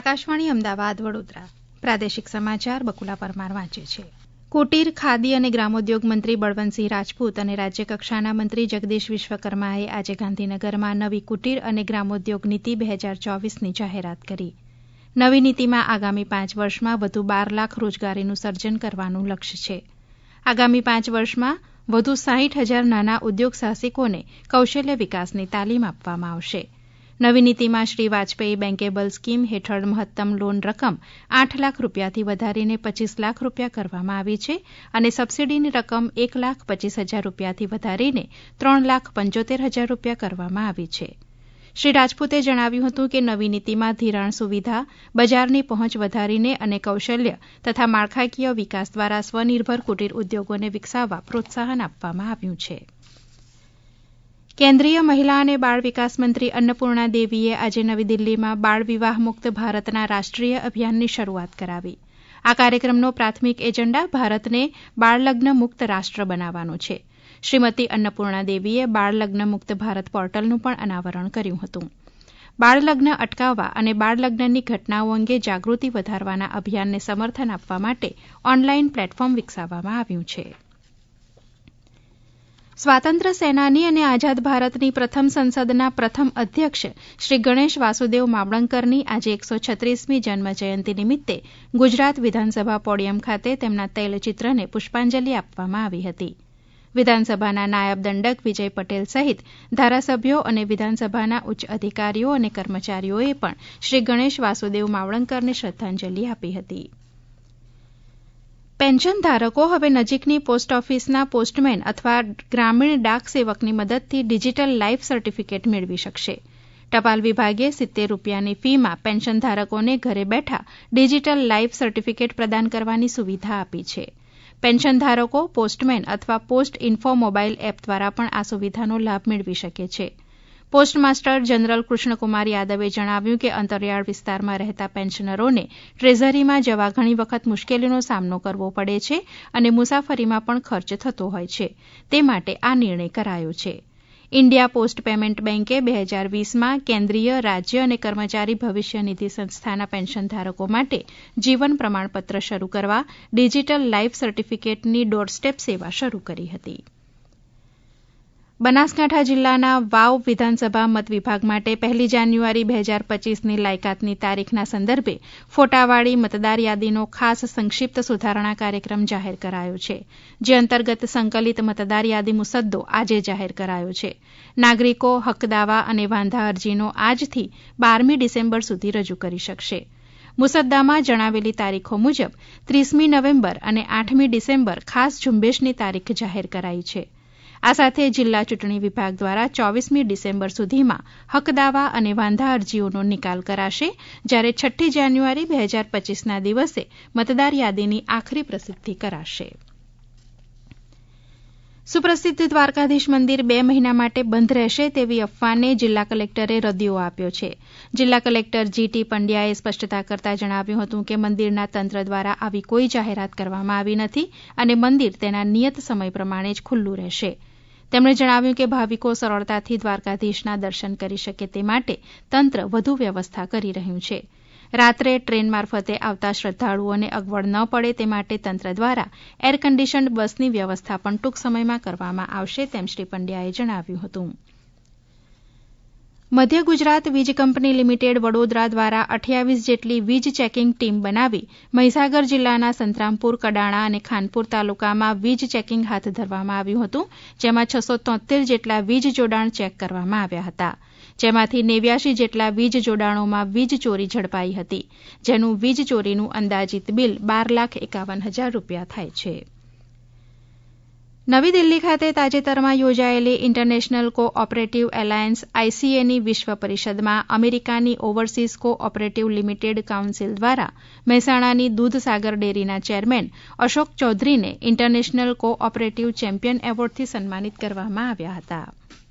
આકાશવાણી અમદાવાદ વડોદરા પ્રાદેશિક સમાચાર બકુલા પરમાર વાંચે છે. કુટીર ખાદી અને ગ્રામોદ્યોગ મંત્રી બળવંતસિંહ રાજપૂત અને રાજ્યકક્ષાના મંત્રી જગદીશ વિશ્વકર્માએ આજે ગાંધીનગરમાં નવી કુટીર અને ગ્રામોદ્યોગ નીતિ 2024ની જાહેરાત કરી. નવી નીતિમાં આગામી 5 વર્ષમાં વધુ 12 લાખ રોજગારીનું સર્જન કરવાનું લક્ષ્ય છે. આગામી 5 વર્ષમાં વધુ 60,000 નાના ઉદ્યોગ સાહસિકોને કૌશલ્ય વિકાસની તાલીમ આપવામાં આવશે. નવી નીતિમાં શ્રી વાજપેયી બેન્કેબલ સ્કીમ હેઠળ મહત્તમ લોન રકમ 8 લાખ રૂપિયાથી વધારીને 25 લાખ રૂપિયા કરવામાં આવી છે અને સબસીડીની રકમ 1,25,000 રૂપિયાથી વધારીને 3,75,000 રૂપિયા કરવામાં આવી છે. શ્રી રાજપૂતે જણાવ્યું હતું કે નવી નીતિમાં ધિરાણ સુવિધા, બજારની પહોંચ વધારીને અને કૌશલ્ય તથા માળખાકીય વિકાસ દ્વારા સ્વનિર્ભર કુટીર ઉદ્યોગોને વિકસાવવા પ્રોત્સાહન આપવામાં આવ્યું છે. કેન્દ્રીય મહિલા અને બાળ વિકાસ મંત્રી અન્નપૂર્ણા દેવીએ આજે નવી દિલ્હીમાં બાળ વિવાહ મુક્ત ભારતના રાષ્ટ્રીય અભિયાનની શરૂઆત કરાવી. આ કાર્યક્રમનો પ્રાથમિક એજન્ડા ભારતને બાળલગ્ન મુક્ત રાષ્ટ્ર બનાવવાનો છે. શ્રીમતી અન્નપૂર્ણા દેવીએ બાળલગ્ન મુક્ત ભારત પોર્ટલનું પણ અનાવરણ કર્યું હતું. બાળલગ્ન અટકાવવા અને બાળલગ્નની ઘટનાઓ અંગે જાગૃતિ વધારવાના અભિયાનને સમર્થન આપવા માટે ઓનલાઈન પ્લેટફોર્મ વિકસાવવામાં આવ્યું છે. સ્વાતંત્ર્ય સેનાની અને આઝાદ ભારતની પ્રથમ સંસદના પ્રથમ અધ્યક્ષ શ્રી ગણેશ વાસુદેવ માવળંકરની આજે 136મી જન્મજયંતિ નિમિત્તે ગુજરાત વિધાનસભા પોડિયમ ખાતે તેમના તૈલચિત્રને પુષ્પાંજલિ આપવામાં આવી હતી. વિધાનસભાના નાયબ દંડક વિજય પટેલ સહિત ધારાસભ્યો અને વિધાનસભાના ઉચ્ચ અધિકારીઓ અને કર્મચારીઓએ પણ શ્રી ગણેશ વાસુદેવ માવળંકરને શ્રદ્ધાંજલિ આપી હતી. પેન્શન ધારકો હવે નજીકની પોસ્ટ ઓફિસના પોસ્ટમેન અથવા ગ્રામીણ ડાક સેવકની મદદથી ડિજીટલ લાઈફ સર્ટિફિકેટ મેળવી શકશે. ટપાલ વિભાગે 70 રૂપિયાની ફીમાં પેન્શન ધારકોને ઘરે બેઠા ડિજીટલ લાઈફ સર્ટિફિકેટ પ્રદાન કરવાની સુવિધા આપી છે. પેન્શન ધારકો પોસ્ટમેન અથવા પોસ્ટ ઇન્ફો મોબાઈલ એપ દ્વારા પણ આ સુવિધાનો લાભ મેળવી શકે છે. પોસ્ટ માસ્ટર જનરલ કૃષ્ણકુમાર યાદવે જણાવ્યું કે અંતરિયાળ વિસ્તારમાં રહેતા પેન્શનરોને ટ્રેઝરીમાં જવા ઘણી વખત મુશ્કેલીનો સામનો કરવો પડે છે અને મુસાફરીમાં પણ ખર્ચ થતો હોય છે. તે માટે આ નિર્ણય કરાયો છે. ઇન્ડિયા પોસ્ટ પેમેન્ટ બેન્કે 2020માં કેન્દ્રીય, રાજ્ય અને કર્મચારી ભવિષ્ય નિધિ સંસ્થાના પેન્શન ધારકો માટે જીવન પ્રમાણપત્ર શરૂ કરવા ડિજીટલ લાઈફ સર્ટિફિકેટની ડોરસ્ટેપ સેવા શરૂ કરી હતી. બનાસકાંઠા જિલ્લાના વાવ વિધાનસભા મત વિભાગ માટે 1 જાન્યુઆરી 2025ની લાયકાતની તારીખના સંદર્ભે ફોટાવાળી મતદાર યાદીનો ખાસ સંક્ષિપ્ત સુધારણા કાર્યક્રમ જાહેર કરાયો છે, જે અંતર્ગત સંકલિત મતદાર યાદી મુસદ્દો આજે જાહેર કરાયો છે. નાગરિકો હકદાવા અને વાંધા અરજીનો આજથી 12મી ડિસેમ્બર સુધી રજૂ કરી શકશે. મુસદ્દામાં જણાવેલી તારીખો મુજબ 30મી નવેમ્બર અને 8મી ડિસેમ્બર ખાસ ઝુંબેશની તારીખ જાહેર કરાઈ છે. આ સાથે જિલ્લા ચૂંટણી વિભાગ દ્વારા 24મી ડિસેમ્બર સુધીમાં હકદાવા અને વાંધા અરજીઓનો નિકાલ કરાશે, જ્યારે 6 જાન્યુઆરી 2025ના દિવસે મતદાર યાદીની આખરી પ્રસિદ્ધિ કરાશે. સુપ્રસિદ્ધ દ્વારકાધીશ મંદિર 2 મહિના માટે બંધ રહેશે તેવી અફવાને જિલ્લા કલેક્ટરે રદિયો આપ્યો છે. જિલ્લા કલેક્ટર જી.ટી. પંડ્યાએ સ્પષ્ટતા કરતા જણાવ્યું હતું કે મંદિરના તંત્ર દ્વારા આવી કોઈ જાહેરાત કરવામાં આવી નથી અને મંદિર તેના નિયત સમય પ્રમાણે જ ખુલ્લું રહેશે. તેમણે જણાવ્યું કે ભાવિકો સરળતાથી દ્વારકાધીશના દર્શન કરી શકે તે માટે તંત્ર વધુ વ્યવસ્થા કરી રહ્યું છે. રાત્રે ટ્રેન મારફતે આવતા શ્રદ્ધાળુઓને અગવડ ન પડે તે માટે તંત્ર દ્વારા એર કન્ડિશન્ડ બસની વ્યવસ્થા પણ ટૂંક સમયમાં કરવામાં આવશે તેમ શ્રી પંડ્યાએ જણાવ્યું હતું. મધ્ય ગુજરાત વીજ કંપની લિમિટેડ વડોદરા દ્વારા 28 જેટલી વીજ ચેકિંગ ટીમ બનાવી મહીસાગર જિલ્લાના સંતરામપુર, કડાણા અને ખાનપુર તાલુકામાં વીજ ચેકિંગ હાથ ધરવામાં આવ્યું હતું, જેમાં 673 જેટલા વીજ જોડાણ ચેક કરવામાં આવ્યા હતા, જેમાંથી 89 જેટલા વીજ જોડાણોમાં વીજ ચોરી ઝડપાઈ હતી, જેનું વીજ ચોરીનું અંદાજિત બિલ 12,51,000 રૂપિયા થાય છે. નવી દિલ્હી ખાતે તાજેતરમાં યોજાયેલી ઇન્ટરનેશનલ કો ઓપરેટિવ એલાયન્સ ICAની વિશ્વ પરિષદમાં અમેરિકાની ઓવરસીઝ કો ઓપરેટિવ લિમિટેડ કાઉન્સિલ દ્વારા મહેસાણાની દૂધસાગર ડેરીના ચેરમેન અશોક ચૌધરીને ઇન્ટરનેશનલ કો ઓપરેટિવ ચેમ્પિયન એવોર્ડથી સન્માનિત કરવામાં આવ્યા હતા.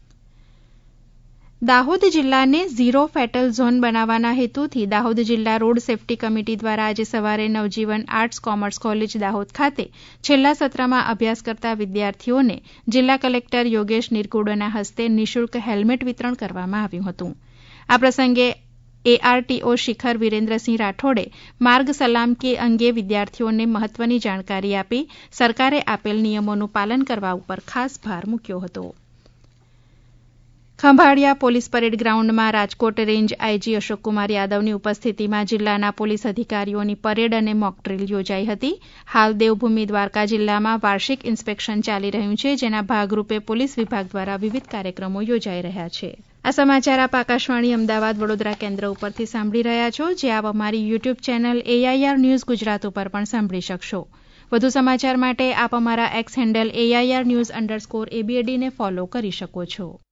દાહોદ જિલ્લાને ઝીરો ફેટલ ઝોન બનાવવાના હેતુથી દાહોદ જિલ્લા રોડ સેફટી કમિટી દ્વારા આજે સવારે Navjivan arts commerce college Dahod ખાતે છેલ્લા સત્રમાં અભ્યાસ કરતા વિદ્યાર્થીઓને જિલ્લા કલેક્ટર યોગેશ નિરગુડના હસ્તે નિઃશુલ્ક હેલ્મેટ વિતરણ કરવામાં આવ્યું હતું. આ પ્રસંગે ARTO શિખર વિરેન્દ્રસિંહ રાઠોડે માર્ગ સલામતી અંગે વિદ્યાર્થીઓને મહત્વની જાણકારી આપી સરકારે આપેલ નિયમોનું પાલન કરવા ઉપર ખાસ ભાર મૂક્યો હતો. ખંભાળિયા પોલીસ પરેડ ગ્રાઉન્ડમાં રાજકોટ રેન્જ આઈજી અશોકકુમાર યાદવની ઉપસ્થિતિમાં જિલ્લાના પોલીસ અધિકારીઓની પરેડ અને મોકડ્રીલ યોજાઈ હતી. હાલ દેવભૂમિ દ્વારકા જિલ્લામાં વાર્ષિક ઇન્સ્પેક્શન ચાલી રહ્યું છે, જેના ભાગરૂપે પોલીસ વિભાગ દ્વારા વિવિધ કાર્યક્રમો યોજાઈ રહ્યા છે. આ સમાચાર આપ આકાશવાણી અમદાવાદ વડોદરા કેન્દ્ર ઉપરથી સાંભળી રહ્યા છો, જે આપ અમારી YouTube channel AIR news Gujarat ઉપર પણ સાંભળી શકશો. વધુ સમાચાર માટે આપ અમારા એક્સ હેન્ડલ AIR News_ABD ને ફોલો કરી શકો છો.